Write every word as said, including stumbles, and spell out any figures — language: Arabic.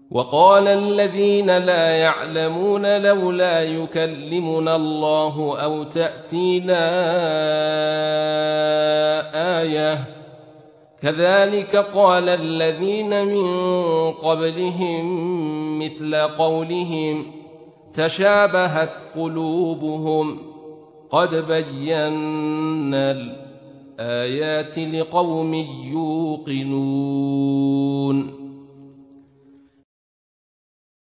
وقال الذين لا يعلمون لولا يكلمنا الله أو تأتينا آية كذلك قال الذين من قبلهم مثل قولهم تشابهت قلوبهم قد بينا الآيات لقوم يوقنون